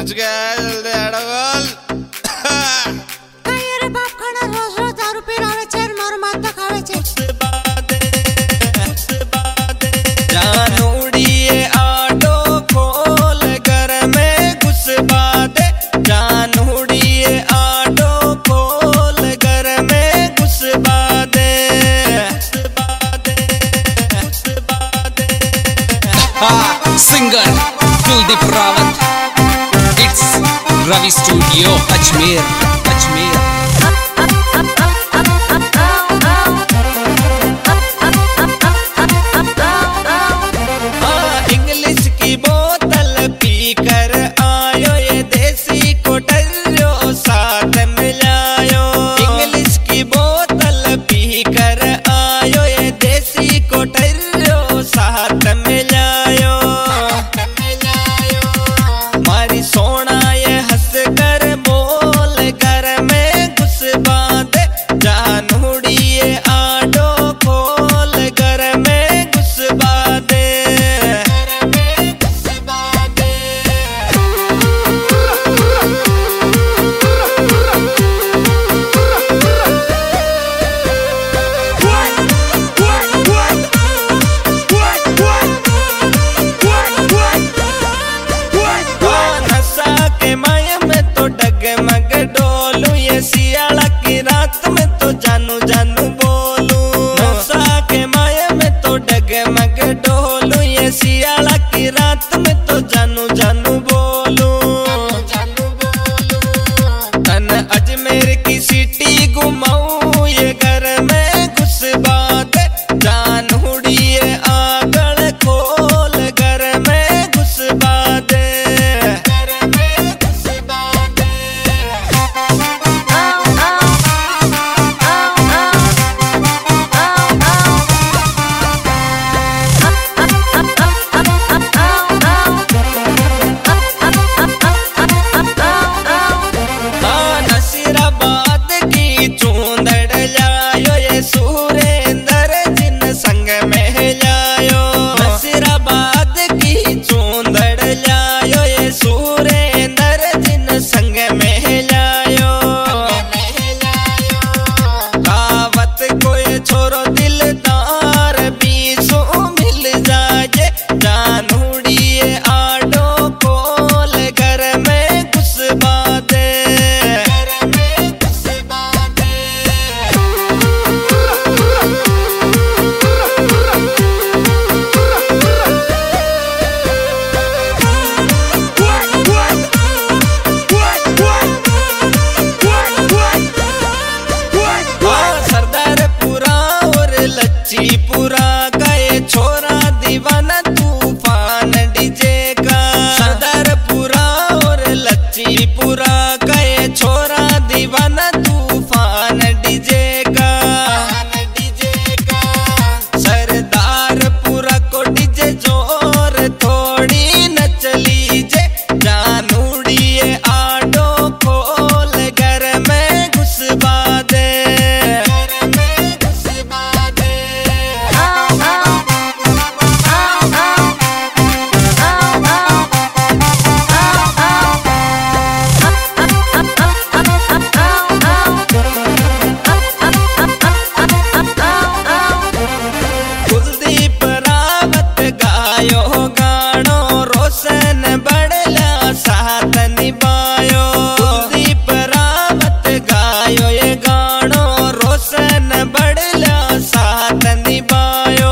बच गया जल्दी आड़ो बोल। अरे बाप खाना रोज रोज दारू पी रहे छे मारो माथा खावे छे। जान उड़िए आडो खोल घर में घुस बादे, जान उड़िए आडो खोल घर में घुस बादे। Singer Kuldeep Rawat, it's Ravi studio Ajmer. English की बोतल पी कर आयो, ये देसी कोटलो साथ मिलायो। इंग्लिश की बोतल पी कर आयो, ये देसी कोटलो साथ मिलायो। मारी सोना ये हंस कर बोल घर में घुस बांधे, जान उड़िए आडो खोल घर में घुस बांधे। डगमग डोलू ये सियाला की रात में तो जानू जानू बोलू। नशा के माया में तो डगमग डोलू, ये सियाला की रात में तो जानू जानू बोलू। तन अजमेर की सिटी घुमाऊं, ये घर में घुस बांधे, जान उड़िए आगल खोल घर में घुस बांधे। पूरा गए छोरा दीवाना तूफान डीजे का। सरदारपुरा और लच्छीपुरा गए छोरा दीवाना तूफान डीजे का। सरदारपुरा को डीजे जोर थोड़ी नच लीजे, जान उड़िए आडो खोल घर में घुस बांधे। गानो रोशन बड़ला साथ निभायो। कुलदीप रावत गायो ये गानो रोशन बड़ला साथ निभायो।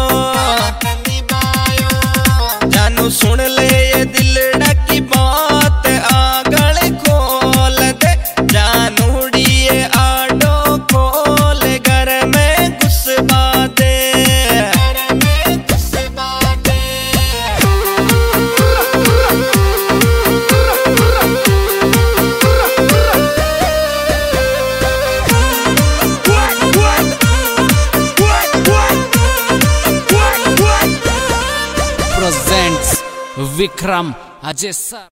जानू सुन ले ये दिलड़ा की बात आगल खोल दे, जान उड़िए आडो खोल घर में घुस बांधे। Presents Vikram Ajay sir.